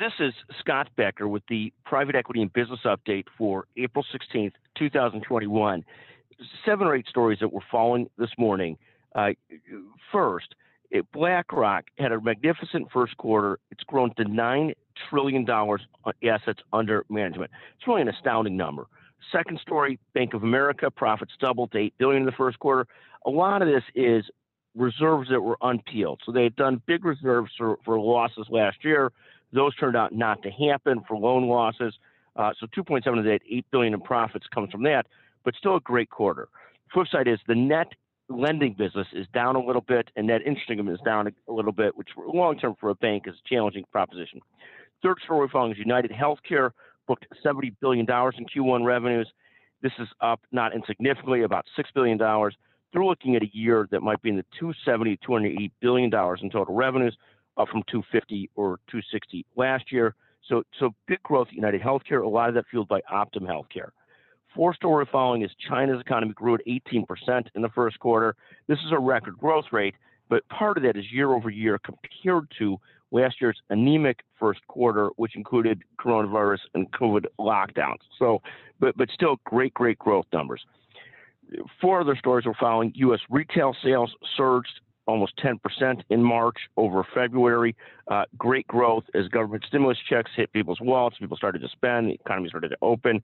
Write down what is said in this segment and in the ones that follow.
This is Scott Becker with the Private Equity and Business Update for April 16th, 2021. 7 or 8 stories that we're following this morning. First, BlackRock had a magnificent first quarter. It's grown to $9 trillion on assets under management. It's really an astounding number. Second story, Bank of America, profits doubled to $8 billion in the first quarter. A lot of this is reserves that were unpeeled. So they had done big reserves for losses last year. Those turned out not to happen for loan losses. So 2.7 of that, $8 billion in profits comes from that, but still a great quarter. Flip side is the net lending business is down a little bit, and net interest income is down a little bit, which long term for a bank is a challenging proposition. Third story following is United Healthcare booked $70 billion in Q1 revenues. This is up not insignificantly, about $6 billion. They're looking at a year that might be in the $270, $280 billion in total revenues, up from 250 or 260 last year. So big growth at United Healthcare, a lot of that fueled by Optum Healthcare. Fourth story following is China's economy grew at 18% in the first quarter. This is a record growth rate, but part of that is year over year compared to last year's anemic first quarter, which included coronavirus and COVID lockdowns. So, but still great growth numbers. 4 other stories we're following. U.S. retail sales surged almost 10% in March over February. Great growth as government stimulus checks hit people's wallets. People started to spend. The economy started to open.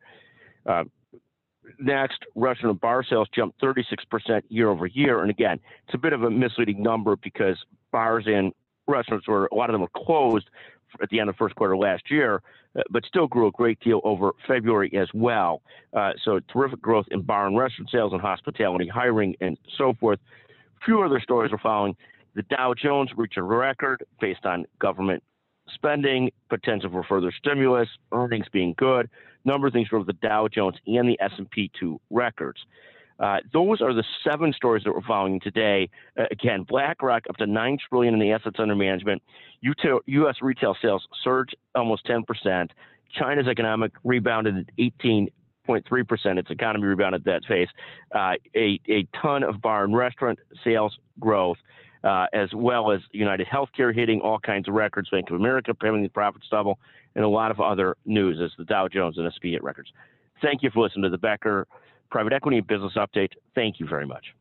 Next, restaurant and bar sales jumped 36% year over year. And again, it's a bit of a misleading number because bars and restaurants a lot of them were closed at the end of the first quarter last year, but still grew a great deal over February as well. So terrific growth in bar and restaurant sales and hospitality, hiring, and so forth. Few other stories we're following. The Dow Jones reached a record based on government spending, potential for further stimulus, earnings being good. Number of things drove the Dow Jones and the S&P to records. Those are the 7 stories that we're following today. Again, BlackRock up to $9 trillion in the assets under management. U.S. retail sales surged almost 10%. China's economic rebounded at 18.3%. Its economy rebounded that phase. A ton of bar and restaurant sales growth, as well as United Healthcare hitting all kinds of records, Bank of America having the profits double, and a lot of other news as the Dow Jones and S&P hit records. Thank you for listening to the Becker Private Equity and Business Update. Thank you very much.